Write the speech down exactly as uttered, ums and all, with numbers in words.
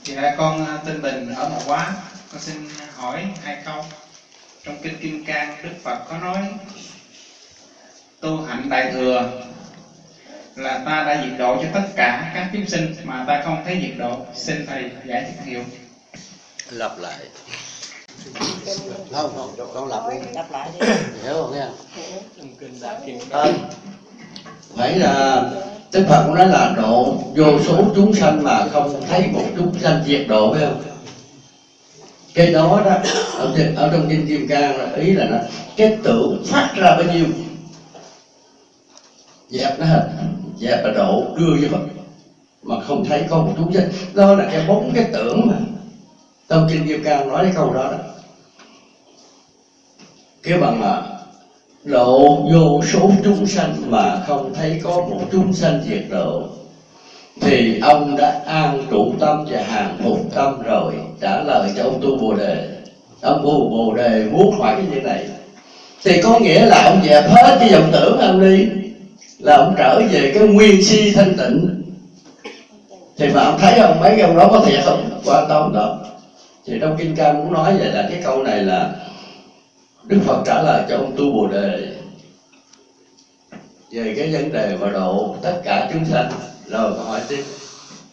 Dạ con tên Bình ở Mộc Hóa. Con xin hỏi hai câu. Trong kinh Kim Cang, Đức Phật có nói tu hạnh đại thừa là ta đã diệt độ cho tất cả các chúng sinh mà ta không thấy diệt độ. Xin thầy giải thích hiểu. Lặp lại. Không, không, con lặp đi. Lặp lại đi. Hiểu không nghe? À, phải là Đức Phật cũng nói là độ vô số chúng sanh mà không thấy một chúng sanh diệt độ, phải không? Cái đó đó ở, ở trong kinh Kim Cang là ý là nó, cái tưởng phát ra bao nhiêu dẹp nó hết, dẹp và độ đưa vô Phật mà không thấy có một chúng sanh. Đó là cái bốn cái tưởng mà trong kinh Kim Cang nói cái câu đó đó. Cái bằng là độ vô số chúng sanh mà không thấy có một chúng sanh diệt độ, thì ông đã an trụ tâm và hàng phục tâm rồi. Trả lời cho ông tu Bồ Đề. Ông tu Bồ Đề muốn hỏi cái chuyện này thì có nghĩa là ông dẹp hết cái vọng tưởng ông đi, là ông trở về cái nguyên si thanh tịnh. Thì mà ông thấy không, mấy cái ông đó có thiệt không? Quan tâm đó. Thì trong kinh Cang cũng nói vậy, là cái câu này là Đức Phật trả lời cho ông tu Bồ Đề về cái vấn đề mà độ tất cả chúng sanh. Rồi hỏi tiếp.